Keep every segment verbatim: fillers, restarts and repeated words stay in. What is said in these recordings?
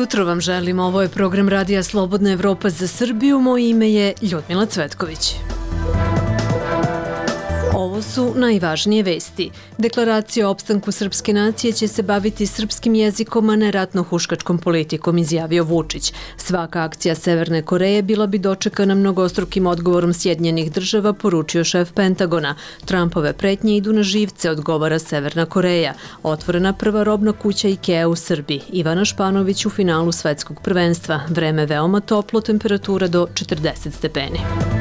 jutro vam želim, ovo je program Radija Slobodna Evropa za Srbiju, moje ime je Ljudmila Cvetković. Ovo su najvažnije vesti. Deklaracija o opstanku srpske nacije će se baviti srpskim jezikom, a ne ratno-huškačkom politikom, izjavio Vučić. Svaka akcija Severne Koreje bila bi dočekana mnogostrukim odgovorom Sjedinjenih država, poručio šef Pentagona. Trumpove pretnje idu na živce, odgovara Severna Koreja. Otvorena prva robna kuća IKEA u Srbiji. Ivana Španović u finalu svetskog prvenstva. Vreme veoma toplo, temperatura do četrdeset stepeni.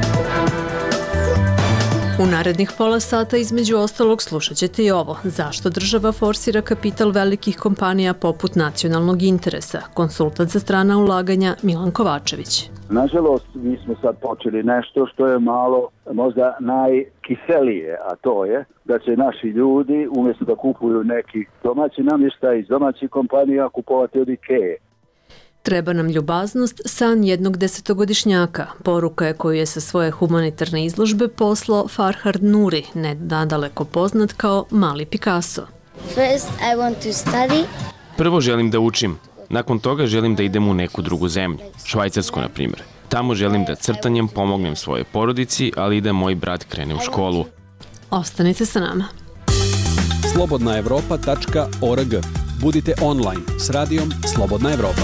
U narednih pola sata između ostalog slušat ćete i ovo. Zašto država forsira kapital velikih kompanija poput nacionalnog interesa? Konsultant za strana ulaganja Milan Kovačević. Nažalost, mi smo sad počeli nešto što je malo možda najkiselije, a to je da će naši ljudi umjesto da kupuju neki domaći namještaj iz domaćih kompanija kupovati od IKEA. Treba nam ljubaznost, san jednog desetogodišnjaka. Poruka je koju je sa svoje humanitarne izložbe poslao Farhad Nuri, nadaleko poznat kao Mali Picasso. First, I want to study. Prvo želim da učim. Nakon toga želim da idem u neku drugu zemlju, Švajcarsku na primjer. Tamo želim da crtanjem pomognem svojoj porodici, ali i da moj brat krene u školu. Ostanite sa nama. slobodna evropa tačka org. Budite online s radijom Slobodna Evropa.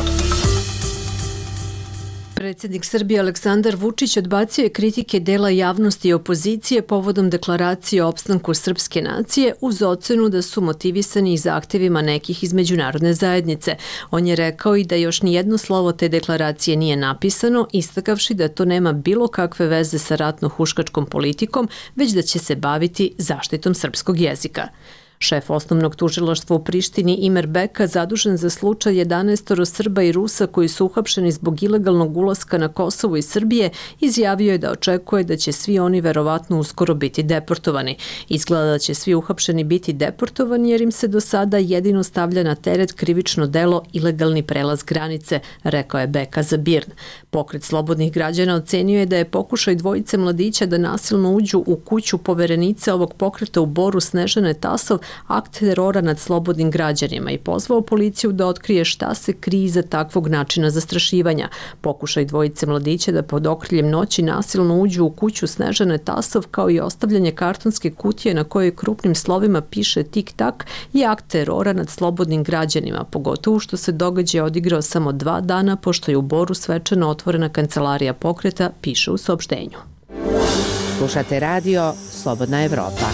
Predsjednik Srbije Aleksandar Vučić odbacio je kritike dela javnosti i opozicije povodom deklaracije o opstanku srpske nacije uz ocenu da su motivisani i zahtevima nekih iz međunarodne zajednice. On je rekao i da još nijedno slovo te deklaracije nije napisano, istakavši da to nema bilo kakve veze sa ratno-huškačkom politikom, već da će se baviti zaštitom srpskog jezika. Šef osnovnog tužilaštva u Prištini Imer Beka, zadužen za slučaj jedanaestoro Srba i Rusa koji su uhapšeni zbog ilegalnog ulaska na Kosovo iz Srbije, izjavio je da očekuje da će svi oni verovatno uskoro biti deportovani. Izgleda da će svi uhapšeni biti deportovani jer im se do sada jedino stavlja na teret krivično delo ilegalni prelaz granice, rekao je Beka za Birn. Pokret slobodnih građana ocenio je da je pokušaj dvojice mladića da nasilno uđu u kuću poverenice ovog pokreta u Boru Snežane Tasov akt terora nad slobodnim građanima i pozvao policiju da otkrije šta se krije iza takvog načina zastrašivanja. Pokušaj dvojice mladića da pod okriljem noći nasilno uđu u kuću Snežane Tasov kao i ostavljanje kartonske kutije na kojoj krupnim slovima piše tik-tak je akt terora nad slobodnim građanima, pogotovo što se događaj odigrao samo dva dana pošto je u Boru svečano otvorena kancelarija pokreta, piše u saopštenju. Slušate radio Slobodna Evropa.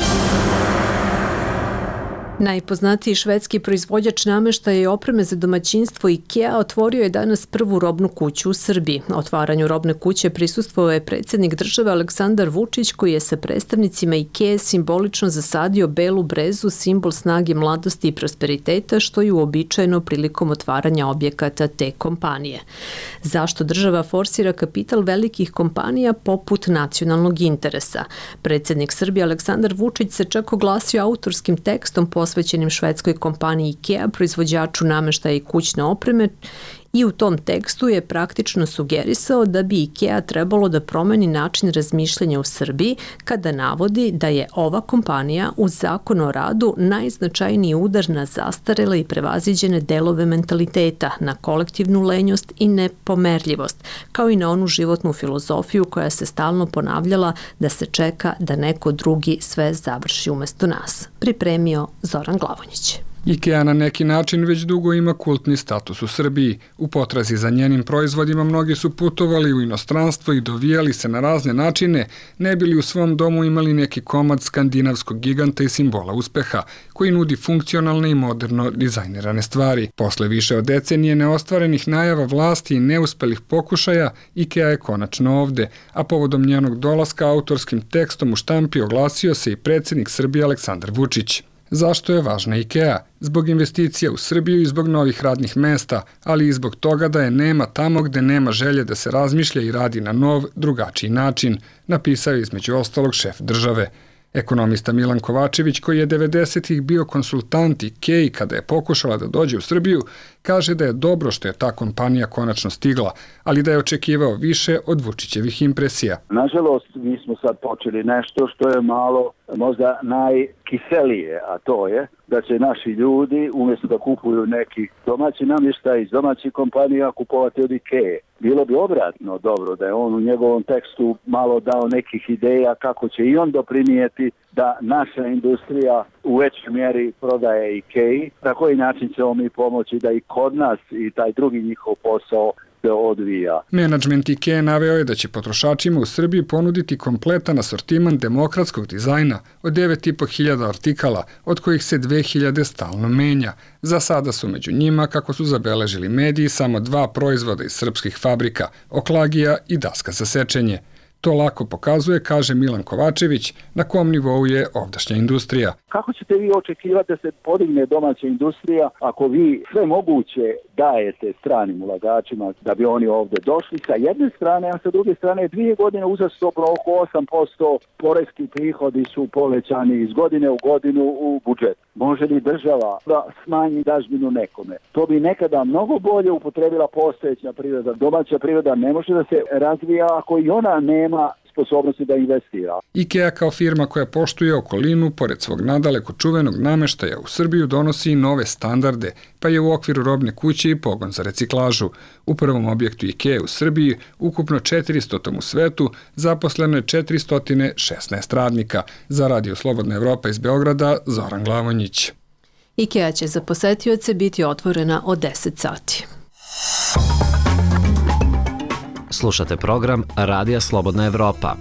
Najpoznatiji švedski proizvođač namještaja i opreme za domaćinstvo IKEA otvorio je danas prvu robnu kuću u Srbiji. Otvaranju robne kuće prisustvovao je predsjednik države Aleksandar Vučić koji je sa predstavnicima IKEA simbolično zasadio belu brezu, simbol snage, mladosti i prosperiteta, što je uobičajeno prilikom otvaranja objekata te kompanije. Zašto država forsira kapital velikih kompanija poput nacionalnog interesa? Predsjednik Srbije Aleksandar Vučić se čak oglasio autorskim tekstom posvećenim švedskoj kompaniji IKEA, proizvođaču namještaja i kućne opreme, i u tom tekstu je praktično sugerisao da bi IKEA trebalo da promeni način razmišljanja u Srbiji kada navodi da je ova kompanija u Zakonu o radu najznačajniji udar na zastarele i prevaziđene delove mentaliteta, na kolektivnu lenjost i nepomerljivost, kao i na onu životnu filozofiju koja se stalno ponavljala da se čeka da neko drugi sve završi umjesto nas. Pripremio Zoran Glavonjić. IKEA na neki način već dugo ima kultni status u Srbiji. U potrazi za njenim proizvodima mnogi su putovali u inostranstvo i dovijali se na razne načine, ne bili u svom domu imali neki komad skandinavskog giganta i simbola uspeha, koji nudi funkcionalne i moderno dizajnirane stvari. Posle više od decenije neostvarenih najava vlasti i neuspelih pokušaja, IKEA je konačno ovde, a povodom njenog dolaska autorskim tekstom u štampi oglasio se i predsjednik Srbije Aleksandar Vučić. Zašto je važna IKEA? Zbog investicija u Srbiju i zbog novih radnih mesta, ali i zbog toga da je nema tamo gde nema želje da se razmišlja i radi na nov, drugačiji način, napisao je između ostalog šef države. Ekonomista Milan Kovačević, koji je devedesetih bio konsultant IKEA kada je pokušala da dođe u Srbiju, Kaže da je dobro što je ta kompanija konačno stigla, ali da je očekivao više od Vučićevih impresija. Nažalost, mi smo sad počeli nešto što je malo možda najkiselije, a to je da će naši ljudi umjesto da kupuju neki domaći namještaj iz domaćih kompanija kupovati od Ikee. Bilo bi obratno dobro da je on u njegovom tekstu malo dao nekih ideja kako će i on doprinijeti da naša industrija u većoj mjeri prodaje Ikei, na koji način ćemo mi pomoći da i kod nas i taj drugi njihov posao se odvija. Menadžment Ikea naveo je da će potrošačima u Srbiji ponuditi kompletan asortiman demokratskog dizajna od devet i po hiljada artikala, od kojih se dve hiljade stalno menja. Za sada su među njima, kako su zabeležili mediji, samo dva proizvoda iz srpskih fabrika, oklagija i daska za sečenje. To lako pokazuje, kaže Milan Kovačević, na kom nivou je ovdašnja industrija. Kako ćete vi očekivati da se podigne domaća industrija ako vi sve moguće dajete stranim ulagačima da bi oni ovdje došli sa jedne strane, a sa druge strane dvije godine uzastopno oko osam posto porezki prihodi su povećani iz godine u godinu u budžet. Može li država da smanji dažbinu nekome? To bi nekada mnogo bolje upotrebila postojeća priroda. Domaća priroda ne može da se razvija ako i ona nema sposobnosti da investira. Ikea kao firma koja poštuje okolinu, pored svog nadaleko čuvenog nameštaja u Srbiju donosi i nove standarde, pa je u okviru robne kuće i pogon za reciklažu. U prvom objektu Ikea u Srbiji, ukupno četiristotom u svetu, zaposleno je četiristo šesnaest radnika. Za Radio Slobodna Evropa iz Beograda, Zoran Glavonjić. Ikea će za posetioce biti otvorena od deset sati. Slušate program Radija Slobodna Evropa.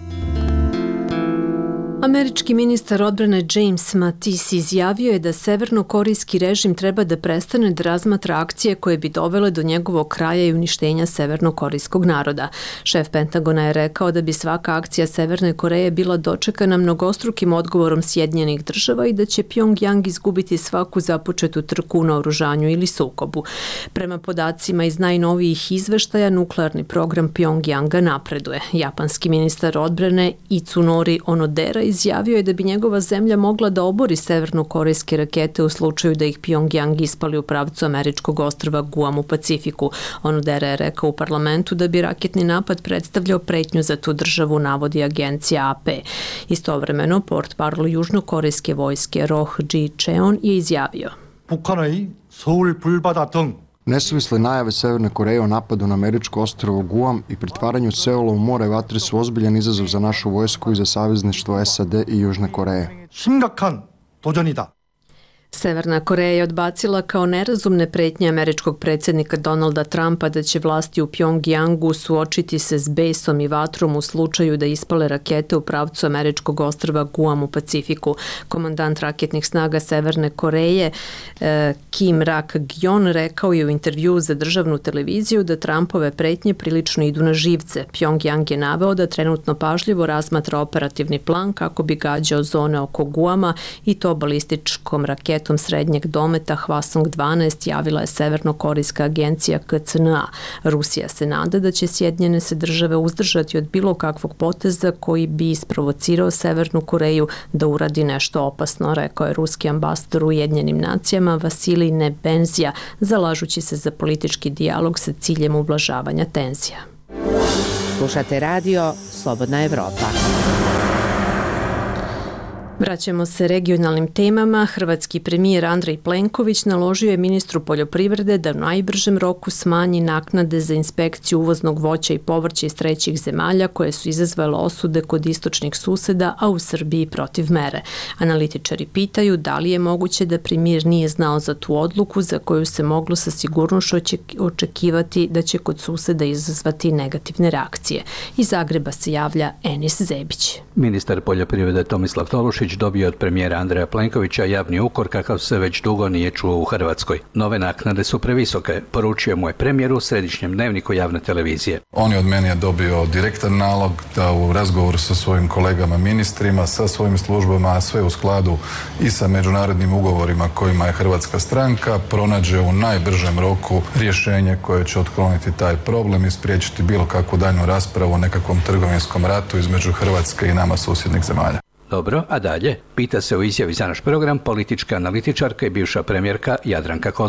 Američki ministar odbrane James Mattis izjavio je da severnokorejski režim treba da prestane da razmatra akcije koje bi dovele do njegovog kraja i uništenja severnokorejskog naroda. Šef Pentagona je rekao da bi svaka akcija Severne Koreje bila dočekana mnogostrukim odgovorom Sjedinjenih država i da će Pjongjang izgubiti svaku započetu trku u naoružanju ili sukobu. Prema podacima iz najnovijih izveštaja, nuklearni program Pjongjanga napreduje. Japanski ministar odbrane Itsunori Onodera izjavio je da bi njegova zemlja mogla da obori severnokorejske rakete u slučaju da ih Pjongjang ispali u pravcu američkog ostrva Guam u Pacifiku. Onodera je rekao u parlamentu da bi raketni napad predstavljao pretnju za tu državu, navodi agencija A P. Istovremeno, portparol južnokorejske vojske Roh Ji-cheon je izjavio: 북한의 서울 불바다 등 Nesuvisle najave Severne Koreje o napadu na američko ostrvo Guam i pretvaranju Seula u more vatre su ozbiljan izazov za našu vojsku i za savezništvo S A D i Južne Koreje. 심각한 도전이다. Severna Koreja je odbacila kao nerazumne pretnje američkog predsjednika Donalda Trumpa da će vlasti u Pjongjangu suočiti se s besom i vatrom u slučaju da ispale rakete u pravcu američkog ostrva Guam u Pacifiku. Komandant raketnih snaga Severne Koreje Kim Rak-gyon rekao je u intervjuu za državnu televiziju da Trumpove pretnje prilično idu na živce. Pjongjang je naveo da trenutno pažljivo razmatra operativni plan kako bi gađao zone oko Guama i to balističkom raketom srednjeg dometa Hwasong dvanaest, javila je severnokorejska agencija K C N A. Rusija se nada da će Sjedinjene se države uzdržati od bilo kakvog poteza koji bi isprovocirao Severnu Koreju da uradi nešto opasno, rekao je ruski ambasador u Ujedinjenim nacijama Vasilij Nebenzija, zalažući se za politički dijalog sa ciljem ublažavanja tenzija. Slušate radio Slobodna Evropa. Vraćamo se regionalnim temama. Hrvatski premijer Andrej Plenković naložio je ministru poljoprivrede da u najbržem roku smanji naknade za inspekciju uvoznog voća i povrća iz trećih zemalja koje su izazvale osude kod istočnih suseda, a u Srbiji protiv mere. Analitičari pitaju da li je moguće da premijer nije znao za tu odluku za koju se moglo sa sigurnošću očekivati da će kod suseda izazvati negativne reakcije. Iz Zagreba se javlja Enis Zebić. Ministar poljoprivrede Tomislav Tolušić dobio od premijera Andreja Plenkovića javni ukor kakav se već dugo nije čuo u Hrvatskoj. Nove naknade su previsoke, poručio mu je premijer u središnjem dnevniku javne televizije. On je od mene dobio direktan nalog da u razgovoru sa svojim kolegama ministrima, sa svojim službama, a sve u skladu i sa međunarodnim ugovorima kojima je hrvatska stranka, pronađe u najbržem roku rješenje koje će otkloniti taj problem i spriječiti bilo kakvu daljnju raspravu o nekakvom trgovinskom ratu između Hrvatske i nama susjednih zemalja. Dobro, a dalje? Pita se u izjavi za naš program politička analitičarka i bivša premijerka Jadranka Kosor.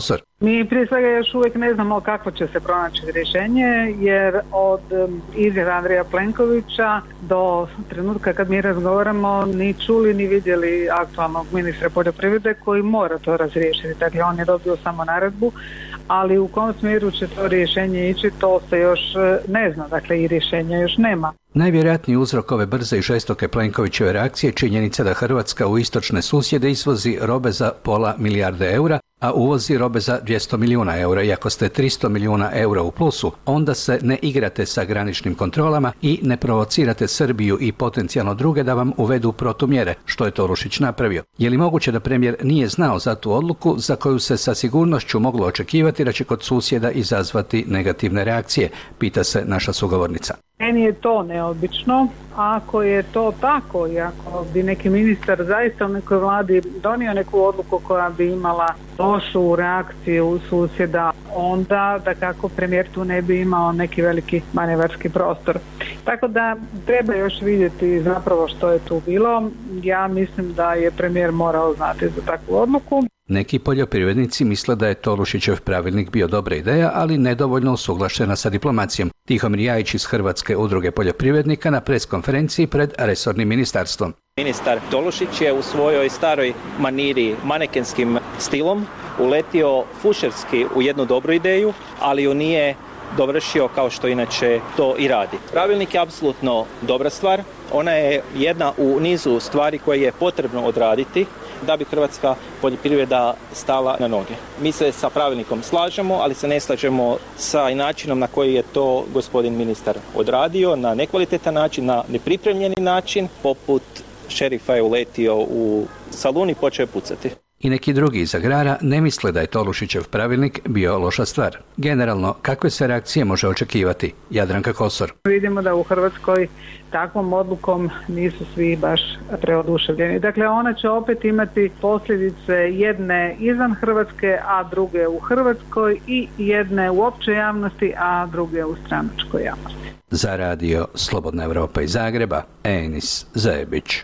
Mi prije svega još uvijek ne znamo kako će se pronaći rješenje, jer od izjave Andreja Plenkovića do trenutka kad mi razgovaramo ni čuli ni vidjeli aktualnog ministra poljoprivrede koji mora to razriješiti. Dakle, on je dobio samo naredbu, ali u kom smjeru će to rješenje ići, to se još ne zna, dakle i rješenja još nema. Najvjerojatniji uzrok ove brze i žestoke Plenkovićeve reakcije je činjenica da Hrvatska u istočne susjede izvozi robe za pola milijarde eura, a uvozi robe za dvjesto milijuna eura. I ako ste tristo milijuna eura u plusu, onda se ne igrate sa graničnim kontrolama i ne provocirate Srbiju i potencijalno druge da vam uvedu protumjere, što je Tolušić napravio. Je li moguće da premijer nije znao za tu odluku za koju se sa sigurnošću moglo očekivati da će kod susjeda izazvati negativne reakcije, pita se naša sugovornica. Meni je to neobično. Ako je to tako i ako bi neki ministar zaista u nekoj vladi donio neku odluku koja bi imala lošu reakciju susjeda, onda da kako premijer tu ne bi imao neki veliki manevarski prostor. Tako da treba još vidjeti zapravo što je tu bilo. Ja mislim da je premijer morao znati za takvu odluku. Neki poljoprivrednici misle da je Tolušićev pravilnik bio dobra ideja, ali nedovoljno usuglašena sa diplomacijom. Tihomir Jajić iz Hrvatske udruge poljoprivrednika na preskonferenciji pred resornim ministarstvom. Ministar Tolušić je u svojoj staroj maniri manekenskim stilom uletio fušerski u jednu dobru ideju, ali ju nije dovršio kao što inače to i radi. Pravilnik je apsolutno dobra stvar. Ona je jedna u nizu stvari koje je potrebno odraditi da bi hrvatska poljoprivreda stala na noge. Mi se sa pravilnikom slažemo, ali se ne slažemo sa načinom na koji je to gospodin ministar odradio, na nekvalitetan način, na nepripremljeni način, poput šerifa je uletio u salun i počeo pucati. I neki drugi iz agrara ne misle da je Tolušićev pravilnik bio loša stvar. Generalno, kakve se reakcije može očekivati? Jadranka Kosor. Vidimo da u Hrvatskoj takvom odlukom nisu svi baš preoduševljeni. Dakle, ona će opet imati posljedice jedne izvan Hrvatske, a druge u Hrvatskoj, i jedne u općoj javnosti, a druge u stranačkoj javnosti. Za radio Slobodna Evropa iz Zagreba, Enis Zajebić.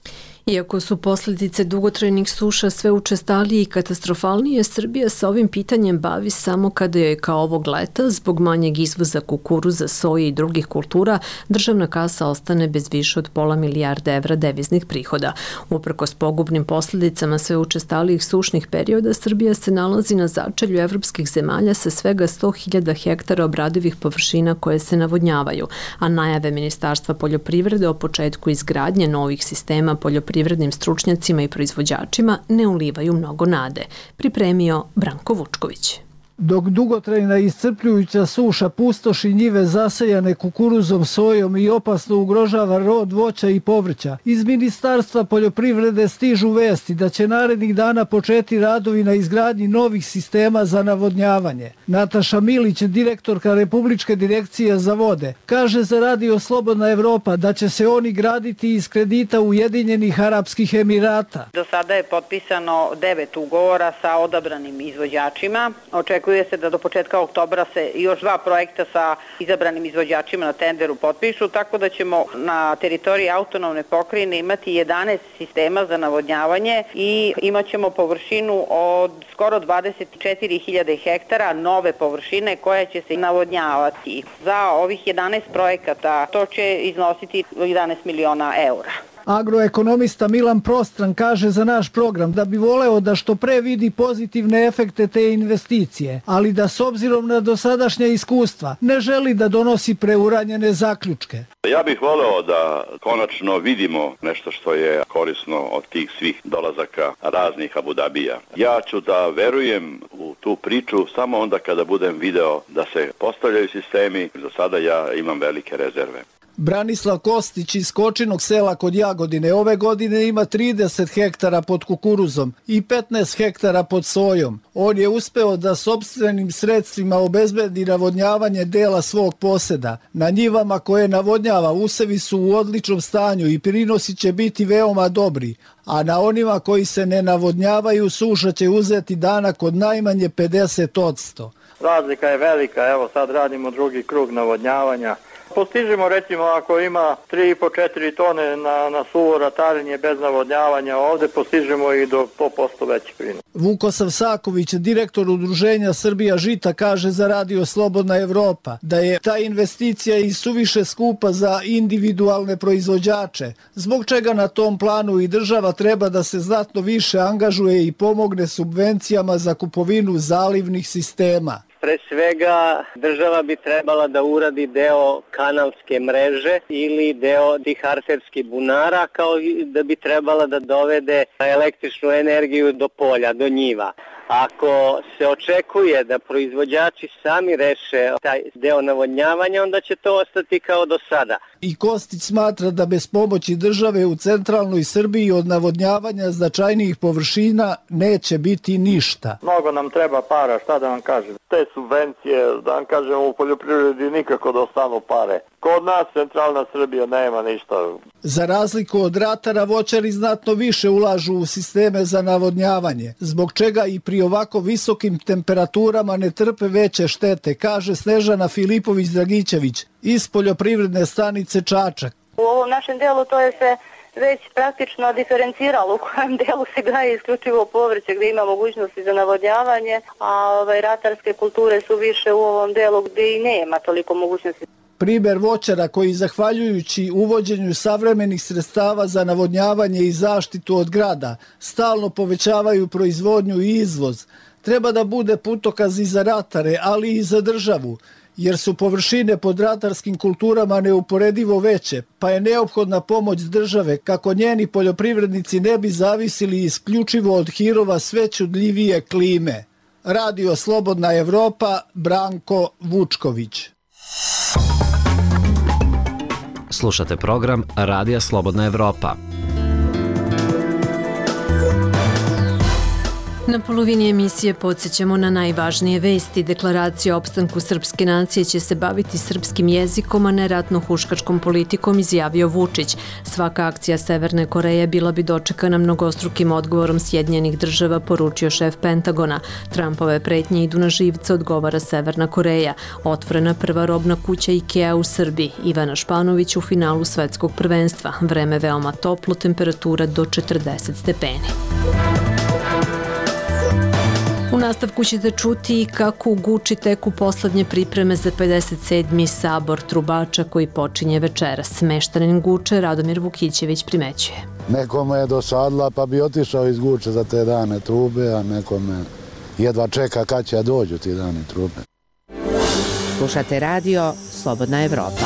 Iako su posljedice dugotrajnih suša sve učestalije i katastrofalnije, Srbija se ovim pitanjem bavi samo kada je kao ovog leta, zbog manjeg izvoza kukuruza, soje i drugih kultura, državna kasa ostane bez više od pola milijarde evra deviznih prihoda. Uprkos pogubnim posljedicama sve učestalijih sušnih perioda, Srbija se nalazi na začelju evropskih zemalja sa svega sto hiljada hektara obradivih površina koje se navodnjavaju, a najave Ministarstva poljoprivrede o početku izgradnje novih sistema poljoprivrednih privrednim stručnjacima i proizvođačima ne ulivaju mnogo nade, pripremio Branko Vučković. Dok dugotrajna i iscrpljujuća suša pustoši njive zasejane kukuruzom, sojom i opasno ugrožava rod voća i povrća, iz Ministarstva poljoprivrede stižu vesti da će narednih dana početi radovi na izgradnji novih sistema za navodnjavanje. Nataša Milić, direktorka Republičke direkcije za vode, kaže za radio Slobodna Evropa da će se oni graditi iz kredita Ujedinjenih Arapskih Emirata. Do sada je potpisano devet ugovora sa odabranim izvođačima. Očekuje se da do početka oktobra se još dva projekta sa izabranim izvođačima na tenderu potpišu, tako da ćemo na teritoriji autonomne pokrajine imati jedanaest sistema za navodnjavanje i imat ćemo površinu od skoro dvadeset četiri hiljade hektara nove površine koje će se navodnjavati. Za ovih jedanaest projekata to će iznositi jedanaest miliona eura. Agroekonomista Milan Prostran kaže za naš program da bi voleo da što pre vidi pozitivne efekte te investicije, ali da s obzirom na dosadašnja iskustva ne želi da donosi preuranjene zaključke. Ja bih voleo da konačno vidimo nešto što je korisno od tih svih dolazaka raznih Abu Dabija. Ja ću da verujem u tu priču samo onda kada budem video da se postavljaju sistemi. Za sada ja imam velike rezerve. Branislav Kostić iz Kočinog sela kod Jagodine ove godine ima trideset hektara pod kukuruzom i petnaest hektara pod sojom. On je uspeo da sopstvenim sredstvima obezbedi navodnjavanje dela svog poseda. Na njivama koje navodnjava usevi su u odličnom stanju i prinosi će biti veoma dobri, a na onima koji se ne navodnjavaju suša će uzeti danak od najmanje pedeset posto. Razlika je velika, evo sad radimo drugi krug navodnjavanja. Postižemo recimo ako ima tri i po do četiri tone na, na suvo ratarenje bez navodnjavanja, ovde postižemo i do po posto veći prinos. Vukosav Saković, direktor Udruženja Srbija žita, kaže za Radio Slobodna Evropa da je ta investicija i suviše skupa za individualne proizvođače, zbog čega na tom planu i država treba da se znatno više angažuje i pomogne subvencijama za kupovinu zalivnih sistema. Pre svega, država bi trebala da uradi deo kanalske mreže ili deo tih arterskih bunara, kao i da bi trebala da dovede električnu energiju do polja, do njiva. Ako se očekuje da proizvođači sami reše taj deo navodnjavanja, onda će to ostati kao do sada. I Kostić smatra da bez pomoći države u centralnoj Srbiji od navodnjavanja značajnijih površina neće biti ništa. Mnogo nam treba para, šta da vam kažem. Te subvencije, da vam kažem, u poljoprivredi nikako da ostanu pare. Kod nas centralna Srbija nema ništa. Za razliku od ratara, voćari znatno više ulažu u sisteme za navodnjavanje, zbog čega i pri ovako visokim temperaturama ne trpe veće štete, kaže Snežana Filipović-Dragićević iz poljoprivredne stanice Čačak. U ovom našem delu to je se već praktično diferenciralo u kojem delu se gaje isključivo povrće gdje ima mogućnosti za navodnjavanje, a ovaj, ratarske kulture su više u ovom delu gdje i nema toliko mogućnosti. Primer voćara koji zahvaljujući uvođenju savremenih sredstava za navodnjavanje i zaštitu od grada stalno povećavaju proizvodnju i izvoz, treba da bude putokaz i za ratare, ali i za državu, jer su površine pod ratarskim kulturama neuporedivo veće, pa je neophodna pomoć države kako njeni poljoprivrednici ne bi zavisili isključivo od hirova sve čudljivije klime. Radio Slobodna Evropa, Branko Vučković. Slušate program Radija Slobodna Evropa. Na polovini emisije podsjećamo na najvažnije vesti. Deklaracija o opstanku srpske nacije će se baviti srpskim jezikom, a ne ratno-huškačkom politikom, izjavio Vučić. Svaka akcija Severne Koreje bila bi dočekana mnogostrukim odgovorom Sjedinjenih država, poručio šef Pentagona. Trumpove pretnje idu na živce, odgovara Severna Koreja. Otvorena prva robna kuća IKEA u Srbiji. Ivana Španović u finalu svetskog prvenstva. Vreme veoma toplo, temperatura do četrdeset stepeni. U nastavku ćete čuti kako u Guči teku poslednje pripreme za pedeset sedmi sabor trubača koji počinje večeras. Meštanin Guče Radomir Vukićević primećuje. Nekome je dosadla pa bi otišao iz Guče za te dane trube, a nekome jedva čeka kad će dođu ti dani trube. Slušate radio Slobodna Evropa.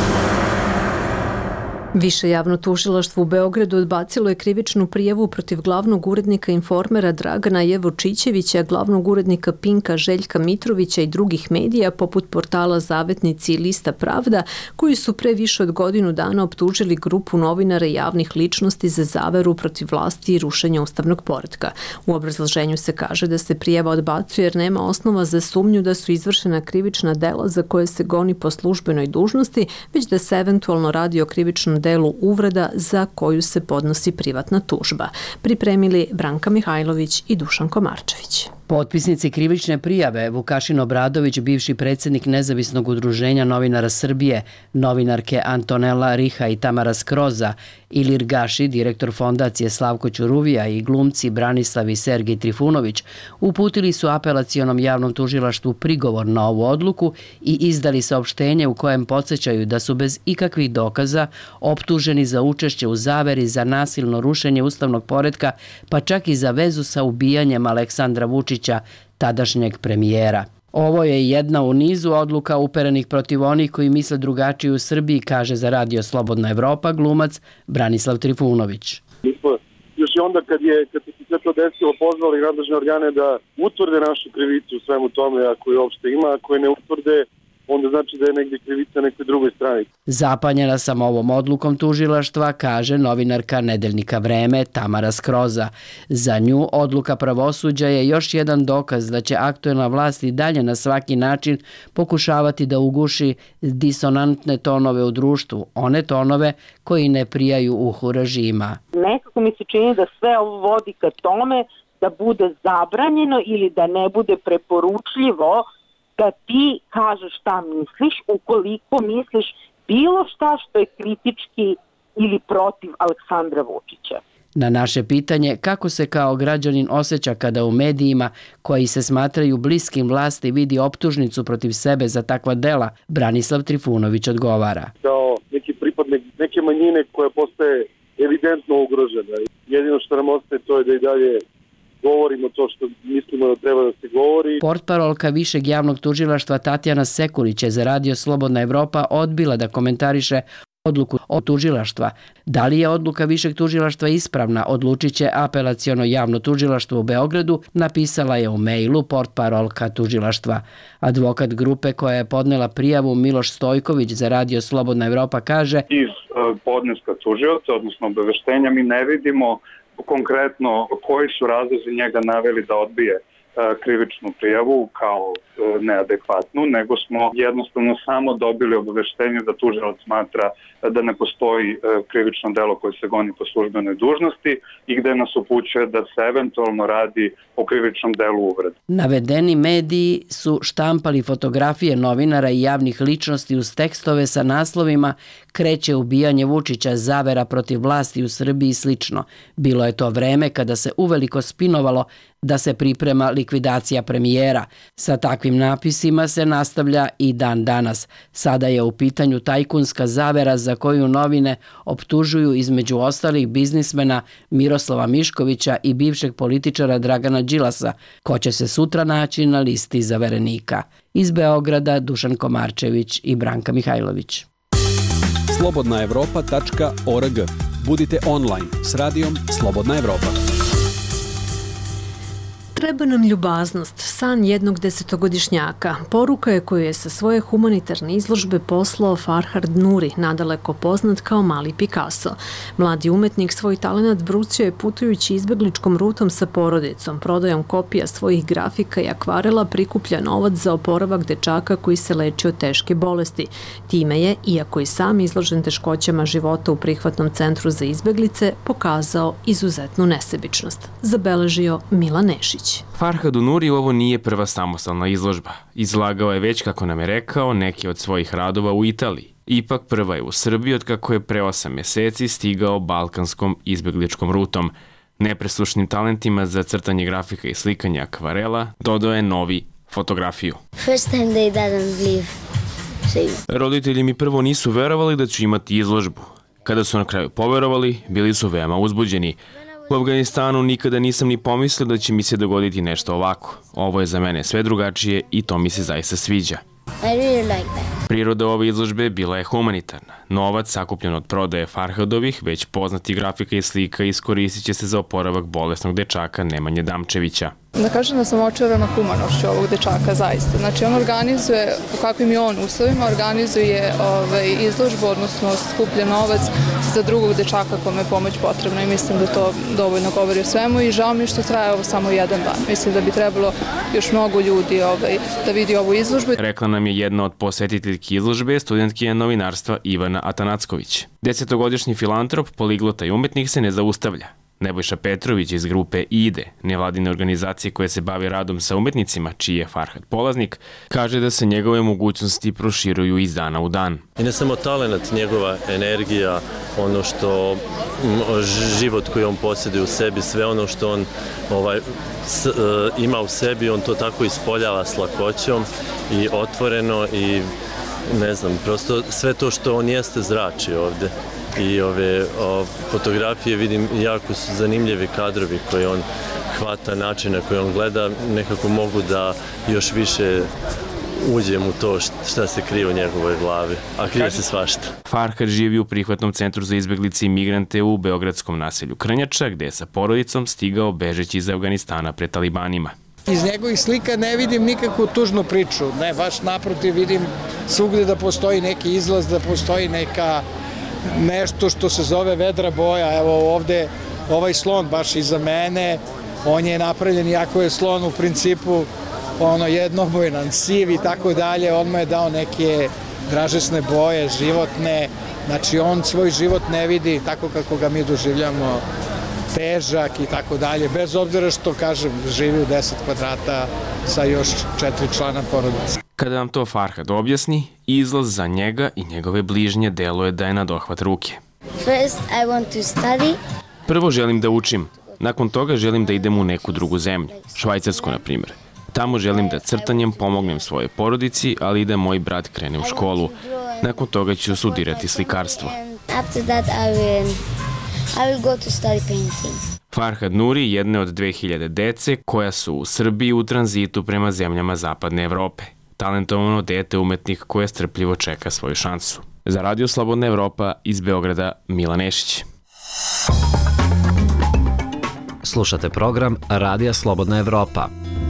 Više javno tužilaštvo u Beogradu odbacilo je krivičnu prijavu protiv glavnog urednika Informera Dragana Jevočićevića, glavnog urednika Pinka Željka Mitrovića i drugih medija poput portala Zavetnici i Lista Pravda, koji su pre više od godinu dana optužili grupu novinara i javnih ličnosti za zaveru protiv vlasti i rušenje ustavnog poretka. U obrazloženju se kaže da se prijava odbacuje jer nema osnova za sumnju da su izvršena krivična dela za koje se goni po službenoj dužnosti, već da se eventualno radi o krivičnom delu uvreda za koju se podnosi privatna tužba. Pripremili Branka Mihajlović i Dušan Komarčević. Potpisnici krivične prijave Vukašin Obradović, bivši predsjednik Nezavisnog udruženja novinara Srbije, novinarke Antonela Riha i Tamara Skroza, Ilir Gaši, direktor fondacije Slavko Ćuruvija i glumci Branislav i Sergej Trifunović, uputili su apelacionom javnom tužilaštvu prigovor na ovu odluku i izdali saopštenje u kojem podsjećaju da su bez ikakvih dokaza optuženi za učešće u zaveri za nasilno rušenje ustavnog poretka, pa čak i za vezu sa ubijanjem Aleksandra Vučića, tadašnjeg premijera. Ovo je jedna u nizu odluka uperenih protiv onih koji misle drugačije u Srbiji, kaže za Radio Slobodna Evropa glumac Branislav Trifunović. Mi smo još i onda kad je kad se sve to desilo pozvali nadležne organe da utvrde našu krivicu u svemu tome, ako je uopšte ima, ako je ne utvrde, onda znači da je negdje krivica nekoj drugoj strani. Zapanjena sam ovom odlukom tužilaštva, kaže novinarka Nedeljnika Vreme Tamara Skroza. Za nju odluka pravosuđa je još jedan dokaz da će aktuelna vlast i dalje na svaki način pokušavati da uguši disonantne tonove u društvu, one tonove koji ne prijaju uhu režima. Nekako mi se čini da sve ovo vodi ka tome da bude zabranjeno ili da ne bude preporučljivo da ti kažeš šta misliš, ukoliko misliš bilo šta što je kritički ili protiv Aleksandra Vučića. Na naše pitanje kako se kao građanin osjeća kada u medijima koji se smatraju bliskim vlasti vidi optužnicu protiv sebe za takva dela, Branislav Trifunović odgovara. Kao neki pripadnik neke manjine koja postaje evidentno ugrožena. Jedino što nam ostaje to je da i dalje govorimo to što mislimo da treba da se govori. Portparolka Višeg javnog tužilaštva Tatjana Sekulić je za Radio Slobodna Evropa odbila da komentariše odluku od tužilaštva. Da li je odluka Višeg tužilaštva ispravna, odlučit će Apelaciono javno tužilaštvo u Beogradu, napisala je u mejlu portparolka tužilaštva. Advokat grupe koja je podnela prijavu Miloš Stojković za Radio Slobodna Evropa kaže: iz podneska tužioca, odnosno obaveštenja, mi ne vidimo konkretno koji su razlozi njega naveli da odbije krivičnu prijavu kao neadekvatnu, nego smo jednostavno samo dobili obaveštenje da tužilac smatra da ne postoji krivično delo koje se goni po službenoj dužnosti i gde nas upućuje da se eventualno radi o krivičnom delu uvrede. Navedeni mediji su štampali fotografije novinara i javnih ličnosti uz tekstove sa naslovima "Kreće ubijanje Vučića, zavera protiv vlasti u Srbiji" i slično. Bilo je to vreme kada se uveliko spinovalo da se priprema likvidacija premijera. Sa takvim napisima se nastavlja i dan danas. Sada je u pitanju tajkunska zavera za koju novine optužuju između ostalih biznismena Miroslava Miškovića i bivšeg političara Dragana Đilasa, ko će se sutra naći na listi zaverenika. Iz Beograda Dušan Komarčević i Branka Mihajlović. slobodna evropa tačka org. Budite online s radijom Slobodna Evropa. Treba nam ljubaznost, san jednog desetogodišnjaka. Poruka je koju je sa svoje humanitarne izložbe poslao Farhad Nuri, nadaleko poznat kao Mali Picasso. Mladi umetnik svoj talenat brucio je putujući izbegličkom rutom sa porodicom. Prodajom kopija svojih grafika i akvarela prikuplja novac za oporavak dečaka koji se leči od teške bolesti. Time je, iako i sam izložen teškoćama života u prihvatnom centru za izbeglice, pokazao izuzetnu nesebičnost. Zabeležio Milan Nešić. Farhadu Nuri ovo nije prva samostalna izložba. Izlagao je već, kako nam je rekao, neke od svojih radova u Italiji. Ipak prva je u Srbiji od kako je pre osam meseci stigao balkanskom izbegličkom rutom. Nepreslušnim talentima za crtanje grafika i slikanja akvarela dodao je novi fotografiju. First time they didn't believe. Roditelji mi prvo nisu verovali da ću imati izložbu. Kada su na kraju poverovali, bili su veoma uzbuđeni. U Afganistanu nikada nisam ni pomislio da će mi se dogoditi nešto ovako. Ovo je za mene sve drugačije i to mi se zaista sviđa. I really like that. Priroda ove izložbe bila je humanitarna. Novac sakupljen od prodaje Farhadovih, već poznati grafika i slika, iskoristit će se za oporavak bolesnog dečaka Nemanje Damčevića. Da kažem da sam očarana humanošću ovog dečaka, zaista. Znači, on organizuje, u kakvim je on uslovima, organizuje ovaj, izložbu, odnosno skuplja novac za drugog dečaka kome je pomoć potrebna i mislim da to dovoljno govori o svemu i žao mi što traje ovo samo jedan dan. Mislim da bi trebalo još mnogo ljudi ovaj, da vidi ovu izložbu. Rekla nam je jedna od posjetiteljki izložbe, studentkinja novinarstva Ivana Atanacković. Desetogodišnji filantrop, poliglota i umetnik se ne zaustavlja. Nebojša Petrović iz grupe IDE, nevladine organizacije koje se bave radom sa umetnicima, čiji je Farhad polaznik, kaže da se njegove mogućnosti proširuju iz dana u dan. I ne samo talent, njegova energija, ono što život koji on posjeduje u sebi, sve ono što on ovaj, s, uh, ima u sebi, on to tako ispoljava s lakoćom i otvoreno i ne znam, prosto sve to što on jeste zrači ovde. I ove o, fotografije vidim jako su zanimljivi kadrovi koje on hvata, način na koji on gleda, nekako mogu da još više uđem u to šta se krije u njegovoj glavi, a krije se svašta. Farhad živi u prihvatnom centru za izbeglice i migrante u beogradskom naselju Krnjača, gde je sa porodicom stigao bežeći iz Afganistana pred talibanima. Iz njegovih slika ne vidim nikakvu tužnu priču, ne, baš naprotiv vidim svugde da postoji neki izlaz, da postoji neka nešto što se zove vedra boja. Evo ovde ovaj slon baš iza mene, on je napravljen, iako je slon u principu ono jednobojan, siv i tako dalje, on mu je dao neke dražesne boje, životne, znači on svoj život ne vidi tako kako ga mi doživljamo, težak i tako dalje, bez obzira što, kažem, živi u deset kvadrata sa još četiri člana porodice. Kada vam to Farhad objasni, izlaz za njega i njegove bližnje deluje da je na dohvat ruke. First, I want to study. Prvo želim da učim, nakon toga želim da idem u neku drugu zemlju, Švajcarsku na primjer. Tamo želim da crtanjem pomognem svojoj porodici, ali i da moj brat krene u školu. Nakon toga ću studirati slikarstvo. After that, I will, I will go to study painting. Farhad Nuri jedna je od dve hiljade dece koja su u Srbiji u tranzitu prema zemljama Zapadne Evrope. Talentovano dete umetnik koje strpljivo čeka svoju šansu. Za Radio Slobodna Evropa iz Beograda, Milan Nešić. Slušate program Radija Slobodna Evropa.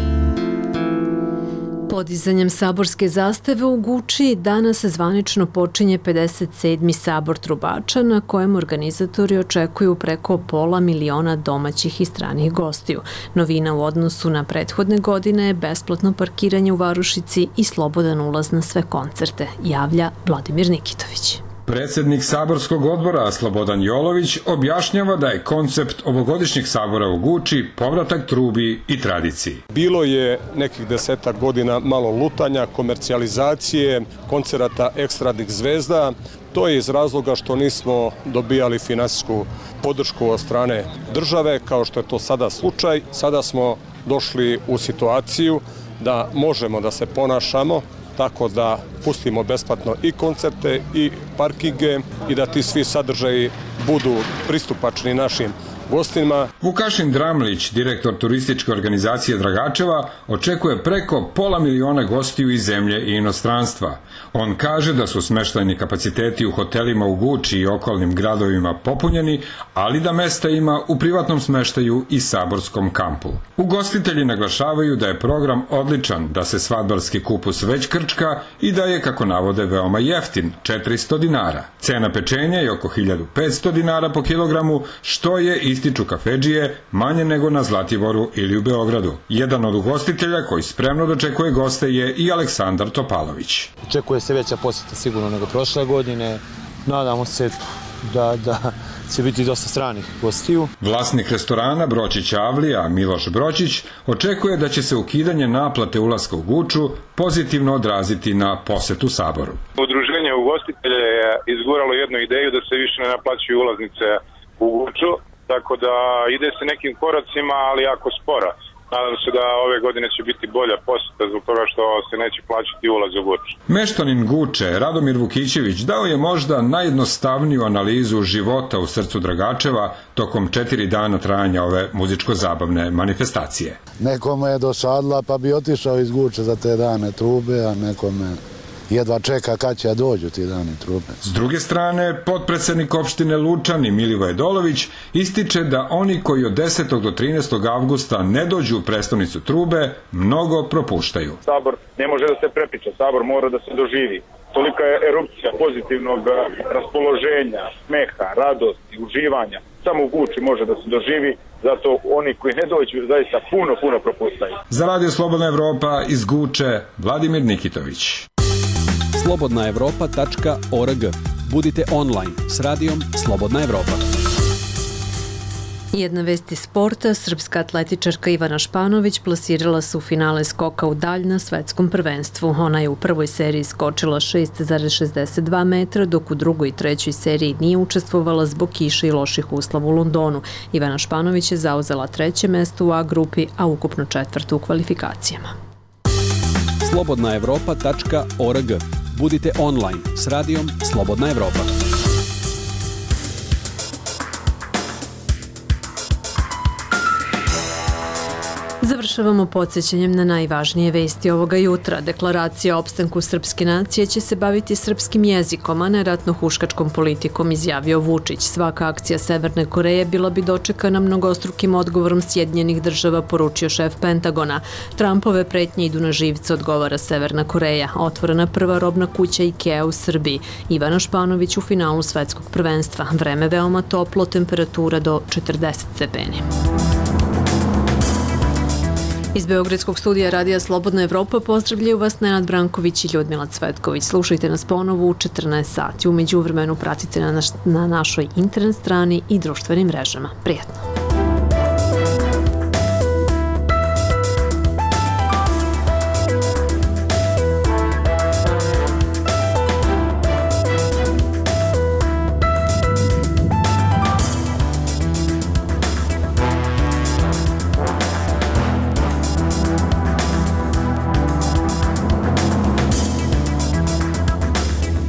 Podizanjem saborske zastave u Guči danas zvanično počinje pedeset sedmi sabor trubača na kojem organizatori očekuju preko pola miliona domaćih i stranih gostiju. Novina u odnosu na prethodne godine je besplatno parkiranje u varošici i slobodan ulaz na sve koncerte, javlja Vladimir Nikitović. Predsednik saborskog odbora Slobodan Jolović objašnjava da je koncept ovogodišnjeg sabora u Guči povratak trubi i tradiciji. Bilo je nekih desetak godina malo lutanja, komercijalizacije, koncerata ekstradnih zvezda. To je iz razloga što nismo dobijali finansijsku podršku od strane države, kao što je to sada slučaj. Sada smo došli u situaciju da možemo da se ponašamo tako da pustimo besplatno i koncerte i parkinge i da ti svi sadržaji budu pristupačni našim gostima. Vukašin Dramlić, direktor turističke organizacije Dragačeva, očekuje preko pola miliona gostiju iz zemlje i inostranstva. On kaže da su smeštajni kapaciteti u hotelima u Guči i okolnim gradovima popunjeni, ali da mesta ima u privatnom smeštaju i saborskom kampu. Ugostitelji naglašavaju da je program odličan, da se svadbarski kupus već krčka i da je, kako navode, veoma jeftin, četiristo dinara. Cena pečenja je oko hiljadu petsto dinara po kilogramu, što je, ističu kafedžije, manje nego na Zlatiboru ili u Beogradu. Jedan od ugostitelja koji spremno dočekuje goste je i Aleksandar Topalović. Očekuje se veća posjeta sigurno nego prošle godine. Nadamo se da, da će biti dosta stranih gostiju. Vlasnik restorana Bročić Avlija, Miloš Bročić, očekuje da će se ukidanje naplate ulaska u Guču pozitivno odraziti na posetu saboru. Udruženje ugostitelja je izguralo jednu ideju da se više ne naplaćuju ulaznice u Guču, tako da ide se nekim koracima, ali jako sporo. Nadam se da ove godine će biti bolja poseta zbog toga što se neće plaćati ulaz u Guču. Meštanin Guče, Radomir Vukićević, dao je možda najjednostavniju analizu života u srcu Dragačeva tokom četiri dana trajanja ove muzičko-zabavne manifestacije. Nekome je dosadla pa bi otišao iz Guče za te dane trube, a nekome jedva čeka kad će dođu ti dani trube. S druge strane, potpredsednik opštine Lučani Milivoje Dolović ističe da oni koji od desetog do trinaestog avgusta ne dođu u prestonicu trube, mnogo propuštaju. Sabor ne može da se prepriča, sabor mora da se doživi. Tolika je erupcija pozitivnog raspoloženja, smeha, radosti, uživanja. Samo u Guči može da se doživi, zato oni koji ne dođu zaista puno, puno propustaju. Za Radio Slobodna Evropa iz Guče, Vladimir Nikitović. slobodna evropa tačka org. Budite online s radijom Slobodna Evropa. Jedna vest iz sporta, srpska atletičarka Ivana Španović plasirala se u finale skoka u dalj na svetskom prvenstvu. Ona je u prvoj seriji skočila šest zarez šezdeset dva metra, dok u drugoj i trećoj seriji nije učestvovala zbog kiše i loših uslova u Londonu. Ivana Španović je zauzela treće mesto u A grupi, a ukupno četvrto u kvalifikacijama. slobodna evropa tačka org. Budite online s radijom Slobodna Evropa. Završavamo podsjećanjem na najvažnije vesti ovoga jutra. Deklaracija o opstanku srpske nacije će se baviti srpskim jezikom, a ne ratno-huškačkom politikom, izjavio Vučić. Svaka akcija Severne Koreje bila bi dočekana mnogostrukim odgovorom Sjedinjenih država, poručio šef Pentagona. Trumpove pretnje idu na živce, odgovara Severna Koreja. Otvorena prva robna kuća IKEA u Srbiji. Ivana Španović u finalu svetskog prvenstva. Vreme veoma toplo, temperatura do četrdeset stepeni. Iz Beogradskog studija Radija Slobodna Evropa pozdravljaju vas Nenad Branković i Ljudmila Cvetković. Slušajte nas ponovo u četrnaest sati. U međuvremenu pratite na, naš, na našoj internet strani i društvenim mrežama. Prijatno!